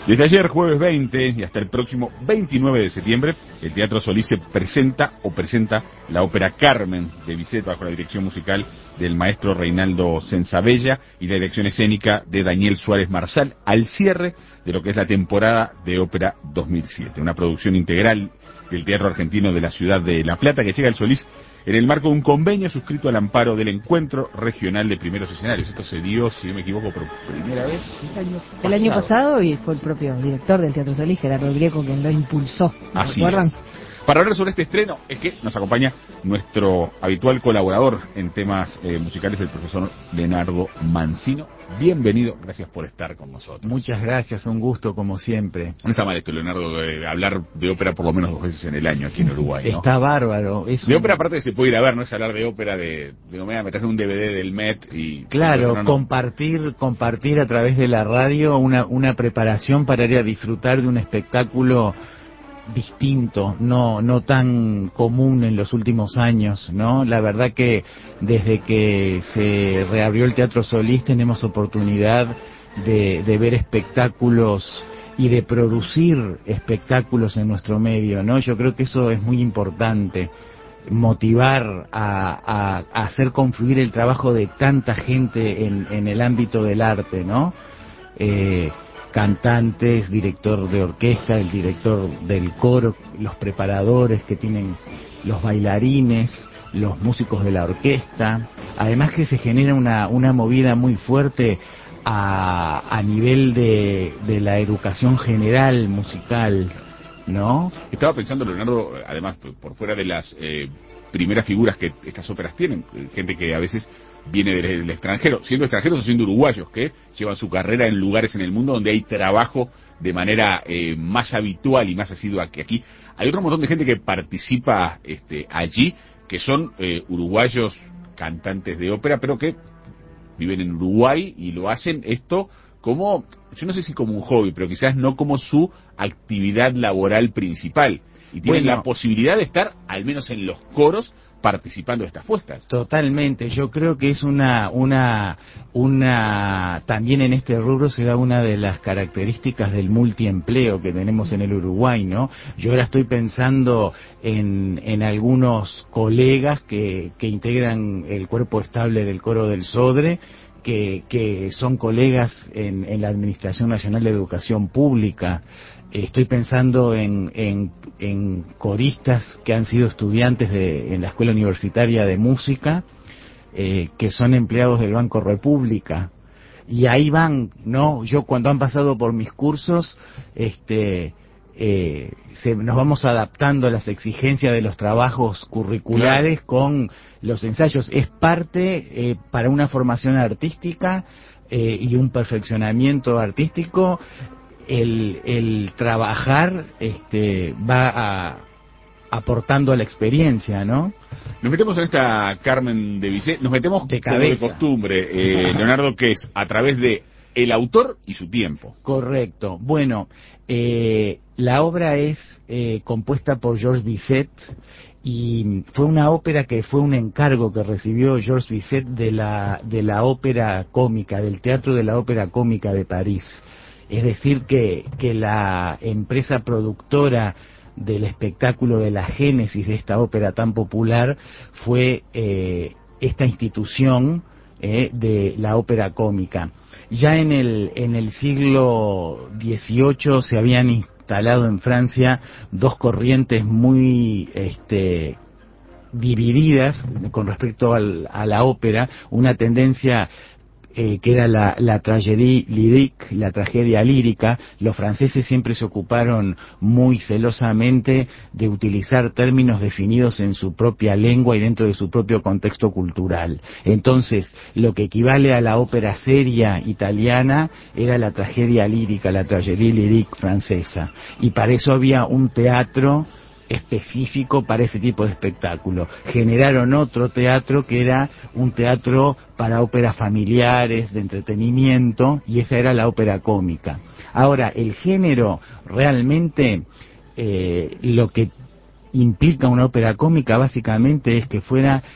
Desde ayer, jueves 20, y hasta el próximo 29 de septiembre, el Teatro Solís se presenta la ópera Carmen de Bizet bajo la dirección musical del maestro Reinaldo Sensabella y la dirección escénica de Daniel Suárez Marsal, al cierre de lo que es la temporada de ópera 2007. Una producción integral del Teatro Argentino de la ciudad de La Plata que llega al Solís en el marco de un convenio suscrito al amparo del Encuentro Regional de Primeros Escenarios. Esto se dio, si no me equivoco, por primera vez el año pasado, y fue el propio director del Teatro Solís, Gerardo Grieco, quien lo impulsó. Así es. Para hablar sobre este estreno es que nos acompaña nuestro habitual colaborador en temas musicales, el profesor Leonardo Mancino. Bienvenido, gracias por estar con nosotros. Muchas gracias, un gusto como siempre. No está mal esto, Leonardo, de hablar de ópera por lo menos 2 veces en el año aquí en Uruguay, ¿no? Está bárbaro. De ópera aparte se puede ir a ver, no es hablar de ópera de me traje un DVD del Met y... Claro, compartir a través de la radio una preparación para ir a disfrutar de un espectáculo distinto, no tan común en los últimos años, ¿no? La verdad que desde que se reabrió el Teatro Solís tenemos oportunidad de ver espectáculos y de producir espectáculos en nuestro medio, ¿no? Yo creo que eso es muy importante, motivar a hacer confluir el trabajo de tanta gente en el ámbito del arte, ¿no? Cantantes, director de orquesta, el director del coro, los preparadores que tienen los bailarines, los músicos de la orquesta. Además que se genera una movida muy fuerte a nivel de la educación general musical, ¿no? Estaba pensando, Leonardo, además, por fuera de las primeras figuras que estas óperas tienen, gente que a veces viene del extranjero, siendo extranjeros o siendo uruguayos, que llevan su carrera en lugares en el mundo donde hay trabajo de manera más habitual y más asidua que aquí. Hay otro montón de gente que participa allí, que son uruguayos cantantes de ópera, pero que viven en Uruguay y lo hacen esto como, yo no sé si como un hobby, pero quizás no como su actividad laboral principal. Y tienen la posibilidad de estar, al menos en los coros, participando de estas puestas. Totalmente, yo creo que es también en este rubro se da una de las características del multiempleo que tenemos en el Uruguay, ¿no? Yo ahora estoy pensando en algunos colegas que integran el cuerpo estable del coro del Sodre, que son colegas en la Administración Nacional de Educación Pública. Estoy pensando en coristas que han sido estudiantes en la Escuela Universitaria de Música, que son empleados del Banco República. Y ahí van, ¿no? Yo cuando han pasado por mis cursos, nos vamos adaptando a las exigencias de los trabajos curriculares con los ensayos. Es parte para una formación artística y un perfeccionamiento artístico. El trabajar va aportando a la experiencia, ¿no? Nos metemos en esta Carmen de Bizet, nos metemos de cabeza, de costumbre, Leonardo, que es a través de el autor y su tiempo. Correcto. Bueno, la obra es compuesta por Georges Bizet y fue una ópera que fue un encargo que recibió Georges Bizet de la ópera cómica, del Teatro de la Ópera Cómica de París. Es decir, que la empresa productora del espectáculo, de la génesis de esta ópera tan popular, fue esta institución de la ópera cómica. Ya en el siglo XVIII se habían instalado en Francia 2 corrientes muy divididas con respecto a la ópera, una tendencia que era la tragédie lyrique, la tragedia lírica. Los franceses siempre se ocuparon muy celosamente de utilizar términos definidos en su propia lengua y dentro de su propio contexto cultural. Entonces, lo que equivale a la ópera seria italiana era la tragedia lírica, la tragédie lyrique francesa. Y para eso había un teatro específico para ese tipo de espectáculo. Generaron otro teatro que era un teatro para óperas familiares, de entretenimiento, y esa era la ópera cómica. Ahora, el género realmente, lo que implica una ópera cómica básicamente es que fuera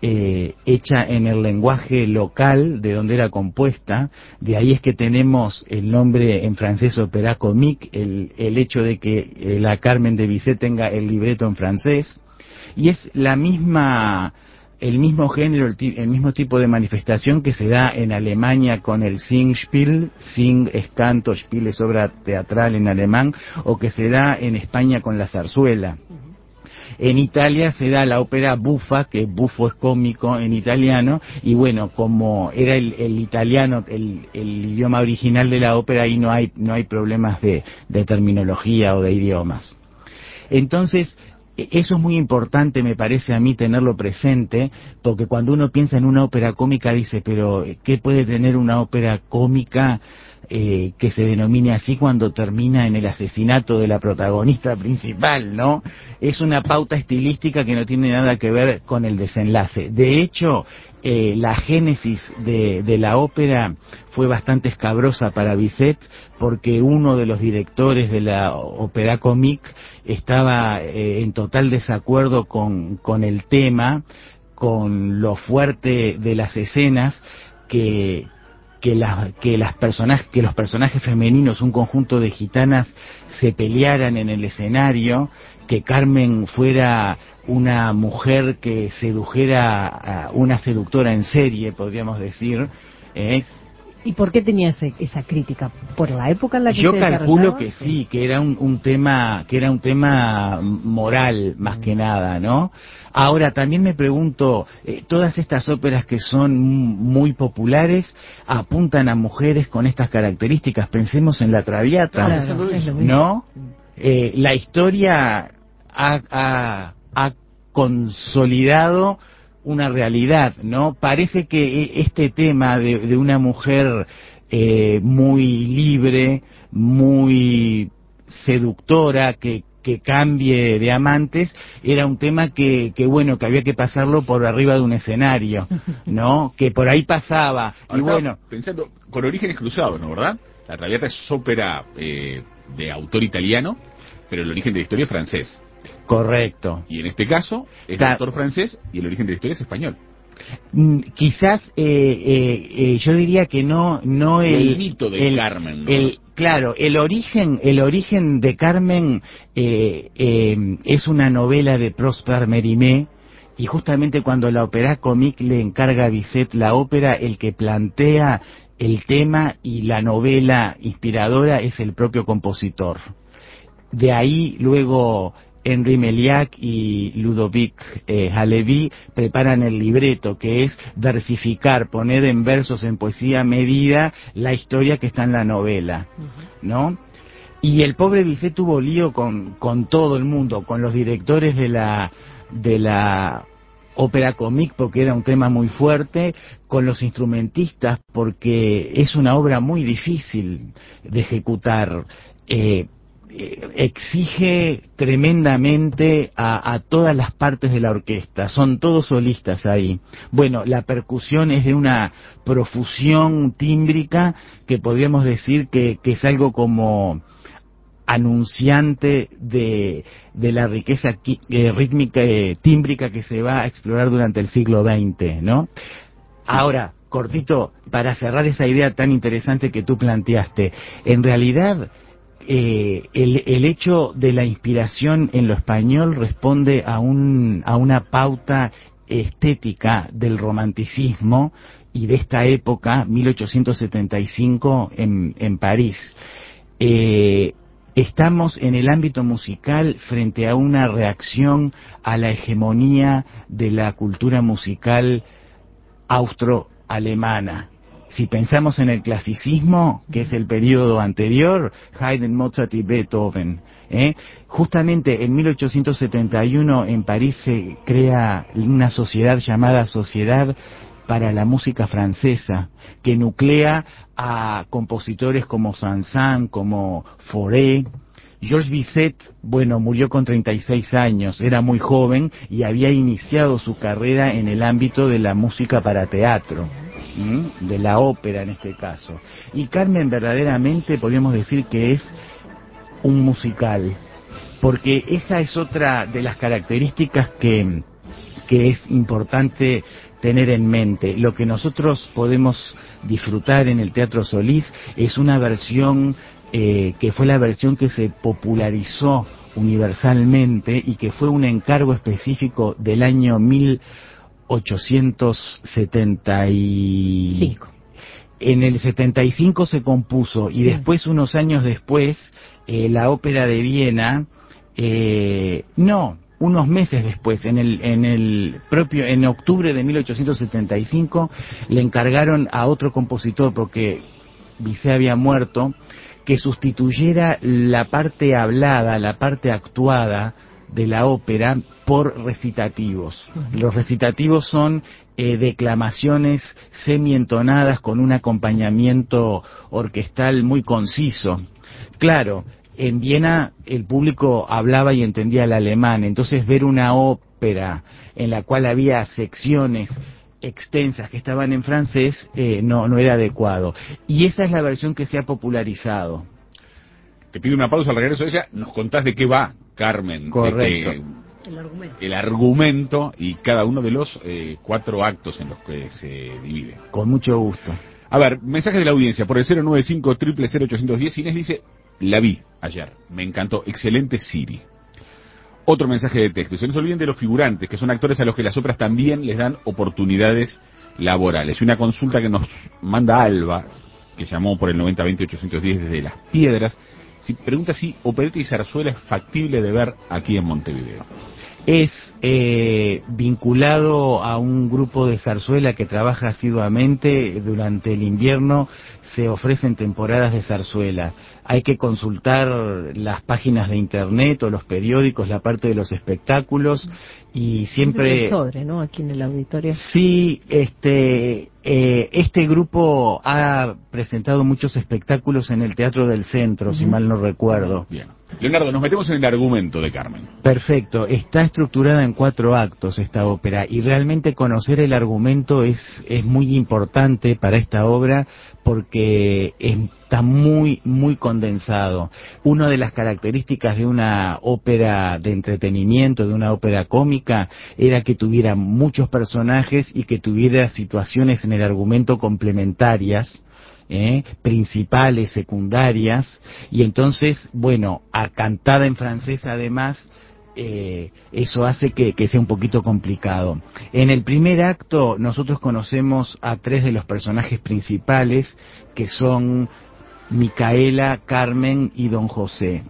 hecha en el lenguaje local de donde era compuesta. De ahí es que tenemos el nombre en francés opéra comique, el hecho de que la Carmen de Bizet tenga el libreto en francés, y es el mismo género, el mismo tipo de manifestación que se da en Alemania con el Singspiel. Sing es canto, Spiel es obra teatral en alemán, o que se da en España con la zarzuela. En Italia se da la ópera buffa, que bufo es cómico en italiano, y bueno, como era el italiano el idioma original de la ópera, ahí no hay problemas de terminología o de idiomas. Entonces, eso es muy importante, me parece a mí, tenerlo presente, porque cuando uno piensa en una ópera cómica dice, pero ¿qué puede tener una ópera cómica que se denomine así cuando termina en el asesinato de la protagonista principal, ¿no? Es una pauta estilística que no tiene nada que ver con el desenlace. De hecho, la génesis de la ópera fue bastante escabrosa para Bizet, porque uno de los directores de la ópera comique estaba en total desacuerdo con el tema, con lo fuerte de las escenas, que los personajes femeninos, un conjunto de gitanas, se pelearan en el escenario, que Carmen fuera una mujer que sedujera a una seductora en serie, podríamos decir. ¿Y por qué tenía esa crítica? ¿Por la época en la que yo se calculo desarrollaba? que sí, que era un tema moral más que nada, ¿no? Ahora también me pregunto, todas estas óperas que son muy populares apuntan a mujeres con estas características. Pensemos en la Traviata, Claro, ¿no? La historia ha consolidado una realidad, ¿no? Parece que este tema de una mujer muy libre, muy seductora, que cambie de amantes, era un tema que bueno, que había que pasarlo por arriba de un escenario, ¿no? Que por ahí pasaba. Ahora y bueno, pensando con orígenes cruzados, ¿no? ¿Verdad? La Traviata es ópera de autor italiano, pero el origen de la historia es francés. correcto. Y en este caso es de autor francés y el origen de la historia es español. Quizás yo diría que no el mito de Carmen, ¿no? Claro, el origen de Carmen es una novela de Prosper Mérimée, y justamente cuando la ópera comique le encarga a Bizet la ópera, el que plantea el tema y la novela inspiradora es el propio compositor. De ahí luego Henri Meliac y Ludovic Halevi preparan el libreto, que es versificar, poner en versos, en poesía medida, la historia que está en la novela, ¿no? Y el pobre Bizet tuvo lío con todo el mundo, con los directores de la ópera comique, porque era un tema muy fuerte, con los instrumentistas, porque es una obra muy difícil de ejecutar. Exige tremendamente a todas las partes de la orquesta, son todos solistas ahí. Bueno, la percusión es de una profusión tímbrica que podríamos decir que es algo como anunciante de la riqueza rítmica tímbrica que se va a explorar durante el siglo XX, ¿no? Ahora, cortito, para cerrar esa idea tan interesante que tú planteaste, en realidad el hecho de la inspiración en lo español responde a una pauta estética del romanticismo y de esta época, 1875, en París. Estamos en el ámbito musical frente a una reacción a la hegemonía de la cultura musical austroalemana. Si pensamos en el clasicismo, que es el periodo anterior, Haydn, Mozart y Beethoven, justamente en 1871 en París se crea una sociedad llamada Sociedad para la Música Francesa, que nuclea a compositores como Saint-Saëns, como Fauré. Georges Bizet, bueno, murió con 36 años, era muy joven y había iniciado su carrera en el ámbito de la música para teatro, de la ópera en este caso. Y Carmen verdaderamente podríamos decir que es un musical, porque esa es otra de las características que que es importante tener en mente. Lo que nosotros podemos disfrutar en el Teatro Solís es una versión que fue la versión que se popularizó universalmente y que fue un encargo específico del año 1875. En el 75 se compuso y después, unos años después, la Ópera de Viena, unos meses después, en octubre de 1875, le encargaron a otro compositor, porque Bizet había muerto, que sustituyera la parte hablada, la parte actuada de la ópera por recitativos. Los recitativos son declamaciones semientonadas con un acompañamiento orquestal muy conciso. Claro, en Viena el público hablaba y entendía el alemán, entonces ver una ópera en la cual había secciones extensas que estaban en francés no era adecuado. Y esa es la versión que se ha popularizado. Te pido una pausa al regreso de ella. Nos contás de qué va, Carmen. Correcto. El argumento y cada uno de los 4 actos en los que se divide. Con mucho gusto. A ver, mensaje de la audiencia por el 095-000-810. Inés dice, la vi ayer, me encantó, excelente Siri. Otro mensaje de texto, se nos olviden de los figurantes, que son actores a los que las óperas también les dan oportunidades laborales. Y una consulta que nos manda Alba, que llamó por el 90-20-810 desde Las Piedras, pregunta si opereta y zarzuela es factible de ver aquí en Montevideo. Es vinculado a un grupo de zarzuela que trabaja asiduamente. Durante el invierno se ofrecen temporadas de zarzuela. Hay que consultar las páginas de internet o los periódicos, la parte de los espectáculos, y siempre... Sobre, ¿no? Aquí en el auditorio. Sí, este grupo ha presentado muchos espectáculos en el Teatro del Centro, si mal no recuerdo. Bien. Leonardo, nos metemos en el argumento de Carmen. Perfecto. Está estructurada en 4 actos esta ópera, y realmente conocer el argumento es muy importante para esta obra, porque está muy condensado. Una de las características de una ópera de entretenimiento, de una ópera cómica, era que tuviera muchos personajes y que tuviera situaciones en el argumento complementarias, principales, secundarias, y entonces, bueno, cantada en francés además, eso hace que sea un poquito complicado. En el primer acto nosotros conocemos a 3 de los personajes principales, que son Micaela, Carmen y Don José.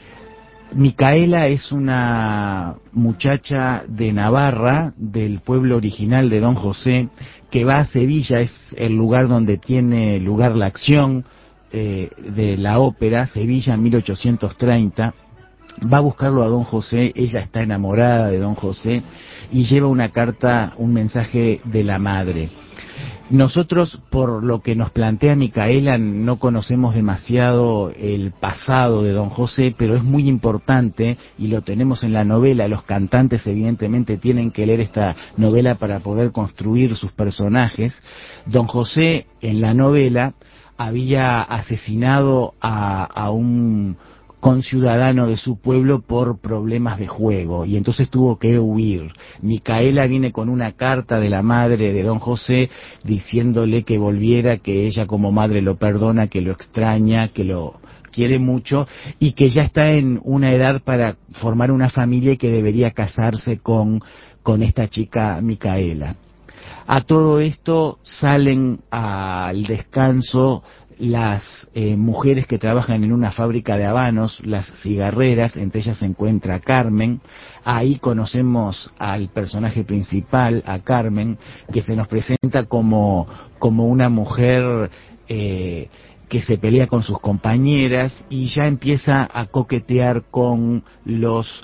Micaela es una muchacha de Navarra, del pueblo original de Don José, que va a Sevilla, es el lugar donde tiene lugar la acción de la ópera, Sevilla 1830. Va a buscarlo a Don José, ella está enamorada de Don José y lleva una carta, un mensaje de la madre. Nosotros, por lo que nos plantea Micaela, no conocemos demasiado el pasado de Don José, pero es muy importante y lo tenemos en la novela. Los cantantes evidentemente tienen que leer esta novela para poder construir sus personajes. Don José, en la novela, había asesinado a un conciudadano de su pueblo por problemas de juego, y entonces tuvo que huir. Micaela viene con una carta de la madre de Don José diciéndole que volviera, que ella como madre lo perdona, que lo extraña, que lo quiere mucho y que ya está en una edad para formar una familia y que debería casarse con esta chica Micaela. A todo esto salen al descanso las mujeres que trabajan en una fábrica de habanos, las cigarreras, entre ellas se encuentra Carmen. Ahí conocemos al personaje principal, a Carmen, que se nos presenta como una mujer que se pelea con sus compañeras y ya empieza a coquetear con los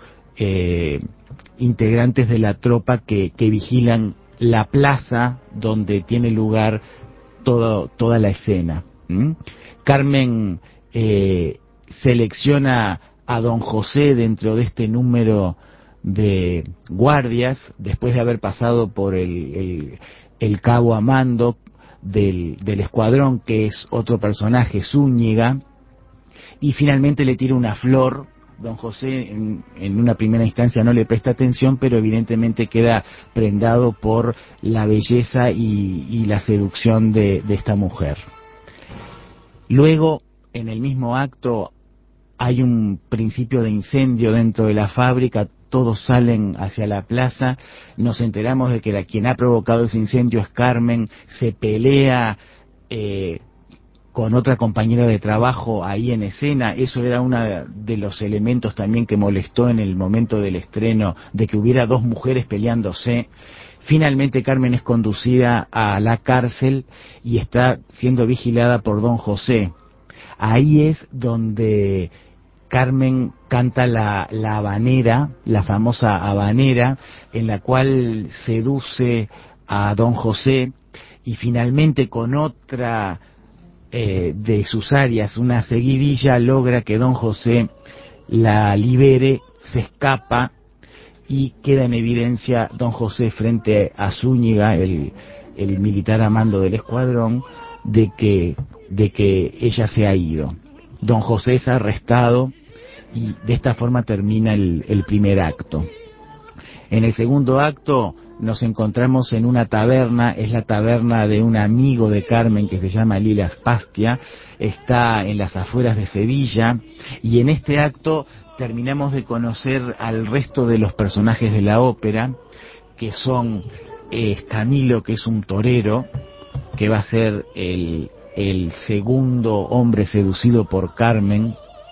integrantes de la tropa que vigilan la plaza donde tiene lugar toda la escena. Carmen selecciona a Don José dentro de este número de guardias, después de haber pasado por el cabo Amando del escuadrón, que es otro personaje, Zúñiga, y finalmente le tira una flor don José en una primera instancia no le presta atención, pero evidentemente queda prendado por la belleza y la seducción de esta mujer. Luego, en el mismo acto, hay un principio de incendio dentro de la fábrica, todos salen hacia la plaza, nos enteramos de que quien ha provocado ese incendio es Carmen, se pelea con otra compañera de trabajo ahí en escena. Eso era uno de los elementos también que molestó en el momento del estreno, de que hubiera dos mujeres peleándose. Finalmente Carmen es conducida a la cárcel y está siendo vigilada por don José. Ahí es donde Carmen canta la habanera, la famosa habanera, en la cual seduce a don José, y finalmente con otra de sus arias, una seguidilla, logra que don José la libere, se escapa y queda en evidencia don José frente a Zúñiga, el militar a mando del escuadrón, de que ella se ha ido. Don José es arrestado y de esta forma termina el primer acto. En el segundo acto nos encontramos en una taberna, es la taberna de un amigo de Carmen que se llama Lila Spastia, está en las afueras de Sevilla, y en este acto terminamos de conocer al resto de los personajes de la ópera, que son Camilo, que es un torero, que va a ser el segundo hombre seducido por Carmen,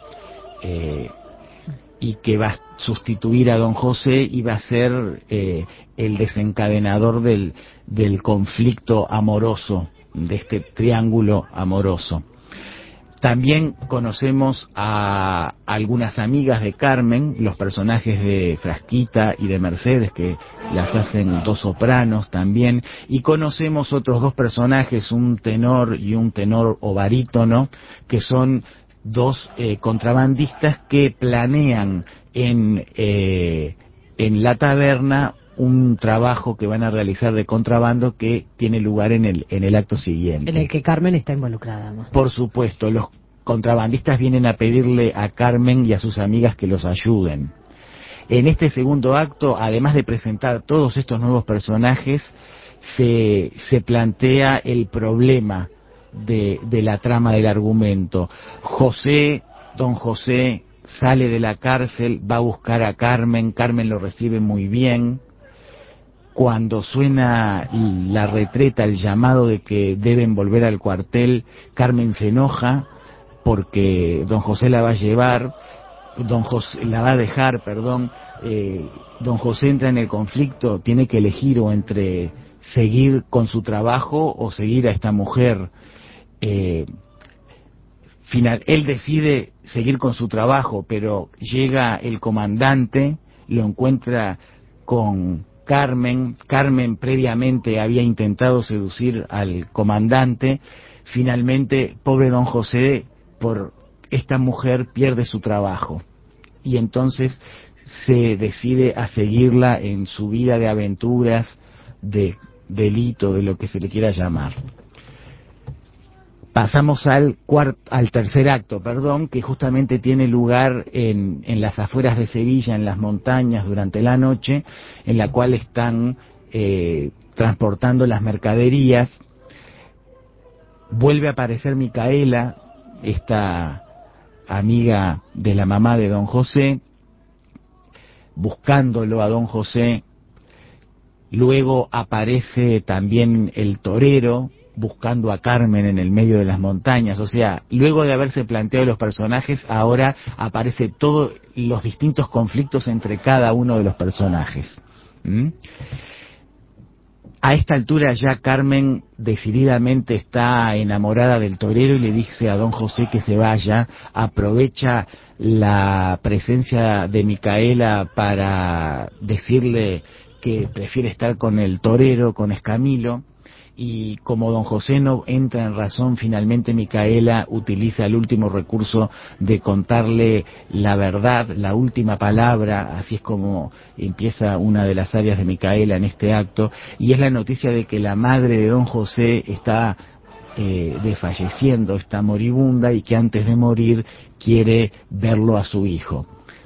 y que va a sustituir a don José y va a ser el desencadenador del conflicto amoroso, de este triángulo amoroso. También conocemos a algunas amigas de Carmen, los personajes de Frasquita y de Mercedes, que las hacen dos sopranos también, y conocemos otros dos personajes, un tenor y un tenor o barítono, que son dos contrabandistas que planean en la taberna un trabajo que van a realizar de contrabando que tiene lugar en el acto siguiente. En el que Carmen está involucrada, ¿no? Por supuesto, los contrabandistas vienen a pedirle a Carmen y a sus amigas que los ayuden. En este segundo acto, además de presentar todos estos nuevos personajes, se plantea el problema de la trama del argumento. Don José sale de la cárcel, va a buscar a Carmen, Carmen lo recibe muy bien. Cuando suena la retreta, el llamado de que deben volver al cuartel, Carmen se enoja porque don José la va a llevar, la va a dejar, perdón. Don José entra en el conflicto, tiene que elegir o entre seguir con su trabajo o seguir a esta mujer. Él decide seguir con su trabajo, pero llega el comandante, lo encuentra con Carmen. Carmen previamente había intentado seducir al comandante. Finalmente, pobre don José, por esta mujer pierde su trabajo y entonces se decide a seguirla en su vida de aventuras, de delito, de lo que se le quiera llamar. Pasamos al tercer acto, que justamente tiene lugar en las afueras de Sevilla, en las montañas, durante la noche, en la cual están transportando las mercaderías. Vuelve a aparecer Micaela, esta amiga de la mamá de don José, buscándolo a don José. Luego aparece también el torero, buscando a Carmen en el medio de las montañas. O sea, luego de haberse planteado los personajes, ahora aparece todos los distintos conflictos entre cada uno de los personajes. A esta altura ya Carmen decididamente está enamorada del torero y le dice a don José que se vaya. Aprovecha la presencia de Micaela para decirle que prefiere estar con el torero, con Escamilo. Y como don José no entra en razón, finalmente Micaela utiliza el último recurso de contarle la verdad, la última palabra. Así es como empieza una de las áreas de Micaela en este acto, y es la noticia de que la madre de don José está desfalleciendo, está moribunda, y que antes de morir quiere verlo a su hijo.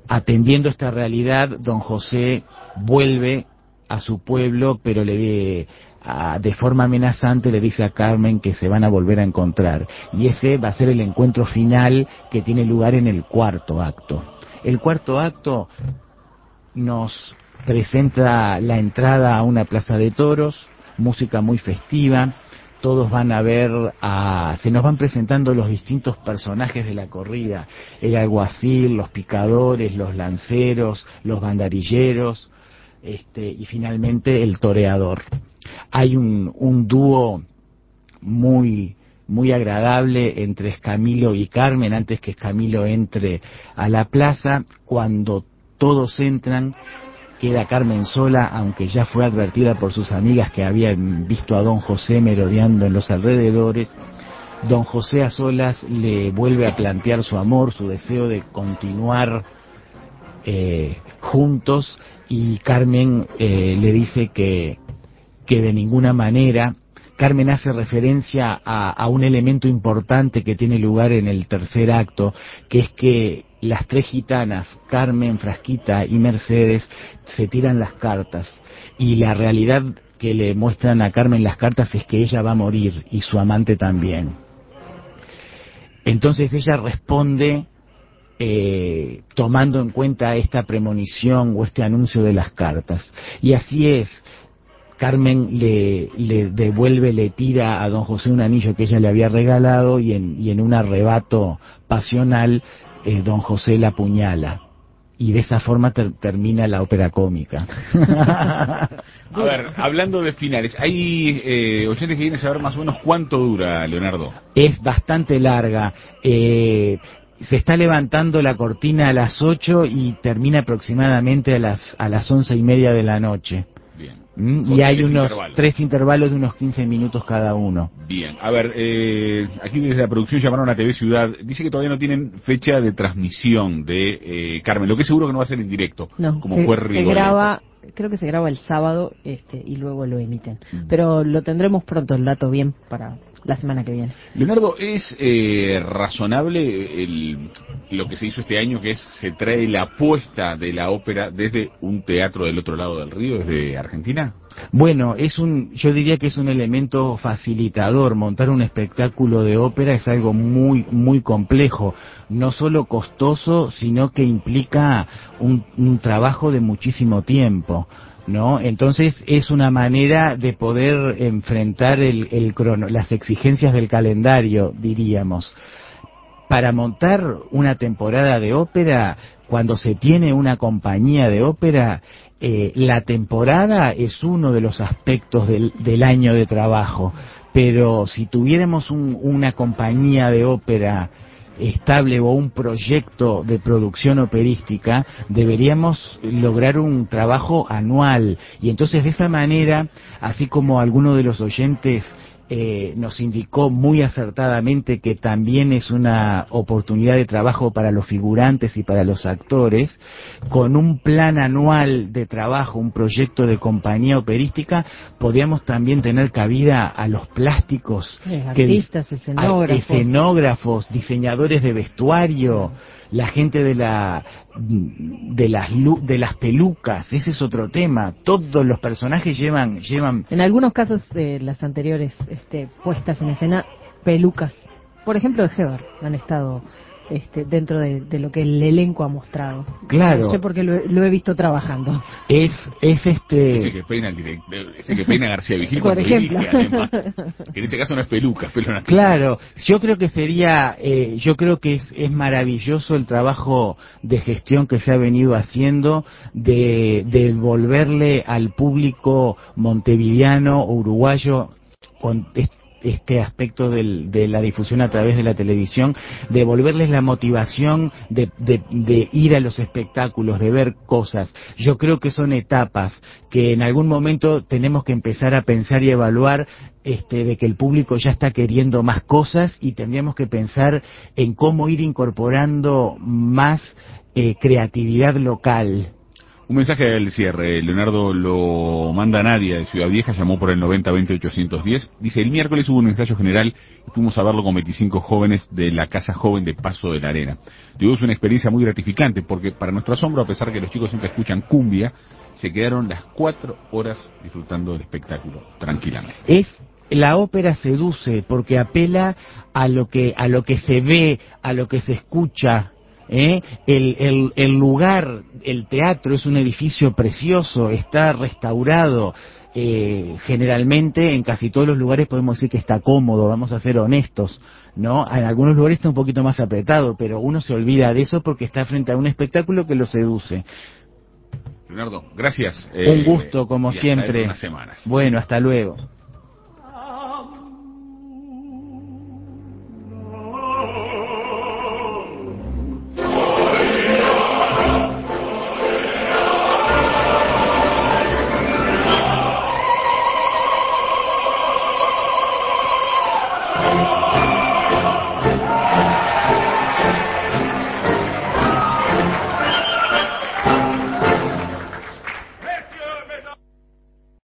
atendiendo esta realidad, don José vuelve a su pueblo, pero de forma amenazante le dice a Carmen que se van a volver a encontrar. Y ese va a ser el encuentro final que tiene lugar en el cuarto acto. El cuarto acto nos presenta la entrada a una plaza de toros, música muy festiva. Todos van a ver, se nos van presentando los distintos personajes de la corrida, el alguacil, los picadores, los lanceros, los bandarilleros, y finalmente el toreador. Hay un dúo muy agradable entre Escamilo y Carmen antes que Escamilo entre a la plaza. Cuando todos entran, queda Carmen sola, aunque ya fue advertida por sus amigas que habían visto a don José merodeando en los alrededores. Don José a solas le vuelve a plantear su amor, su deseo de continuar juntos, y Carmen le dice que de ninguna manera. Carmen hace referencia a un elemento importante que tiene lugar en el tercer acto, que es que las tres gitanas, Carmen, Frasquita y Mercedes, se tiran las cartas, y la realidad que le muestran a Carmen las cartas es que ella va a morir y su amante también. Entonces ella responde tomando en cuenta esta premonición o este anuncio de las cartas, y así es. Carmen le devuelve, le tira a don José un anillo que ella le había regalado, y en un arrebato pasional don José la apuñala, y de esa forma termina la ópera cómica. A ver, hablando de finales, hay oyentes que quieren saber más o menos cuánto dura, Leonardo. Es bastante larga. Se está levantando la cortina a las 8 y termina aproximadamente a las 11:30 de la noche. Bien. Y hay unos 3 intervalos de unos 15 minutos cada uno. Bien, a ver, aquí desde la producción llamaron a TV Ciudad, dice que todavía no tienen fecha de transmisión de Carmen, lo que es seguro que no va a ser en directo, no, como se fue Rigoletto. graba, creo que se graba el sábado y luego lo emiten, pero lo tendremos pronto el dato bien para la semana que viene. Leonardo, ¿es razonable lo que se hizo este año, que se trae la apuesta de la ópera desde un teatro del otro lado del río, desde Argentina? Bueno, yo diría que es un elemento facilitador. Montar un espectáculo de ópera es algo muy complejo, no solo costoso, sino que implica un trabajo de muchísimo tiempo, ¿no? Entonces es una manera de poder enfrentar las exigencias del calendario, diríamos. Para montar una temporada de ópera, cuando se tiene una compañía de ópera, la temporada es uno de los aspectos del año de trabajo, pero si tuviéramos una compañía de ópera estable o un proyecto de producción operística, deberíamos lograr un trabajo anual, y entonces de esa manera, así como alguno de los oyentes nos indicó muy acertadamente que también es una oportunidad de trabajo para los figurantes y para los actores, con un plan anual de trabajo, un proyecto de compañía operística, podríamos también tener cabida a los plásticos, artistas, escenógrafos, diseñadores de vestuario, la gente de las pelucas. Ese es otro tema. Todos los personajes llevan en algunos casos las anteriores puestas en escena, pelucas, por ejemplo de Heber, han estado dentro de lo que el elenco ha mostrado. Claro. No sé porque lo he visto trabajando. Ese que peina ese que peina García Vigil por ejemplo. Dirige, además, que en ese caso no es peluca, es pelo natural. Claro, yo creo que es maravilloso el trabajo de gestión que se ha venido haciendo, de devolverle al público montevideano o uruguayo, con este aspecto de la difusión a través de la televisión, devolverles la motivación de ir a los espectáculos, de ver cosas. Yo creo que son etapas que en algún momento tenemos que empezar a pensar y evaluar de que el público ya está queriendo más cosas, y tendríamos que pensar en cómo ir incorporando más creatividad local. Un mensaje del cierre, Leonardo, lo manda Nadia de Ciudad Vieja, llamó por el 90-20-810. Dice, el miércoles hubo un ensayo general y fuimos a verlo con 25 jóvenes de la Casa Joven de Paso de la Arena. Tuvimos una experiencia muy gratificante porque, para nuestro asombro, a pesar que los chicos siempre escuchan cumbia, se quedaron las 4 horas disfrutando del espectáculo, tranquilamente. La ópera seduce porque apela a lo que se ve, a lo que se escucha. El lugar, el teatro es un edificio precioso, está restaurado, generalmente en casi todos los lugares podemos decir que está cómodo, vamos a ser honestos, ¿no? En algunos lugares está un poquito más apretado, pero uno se olvida de eso porque está frente a un espectáculo que lo seduce. Leonardo, gracias. Un gusto, como y hasta siempre. dentro de unas semanas. Bueno, hasta luego.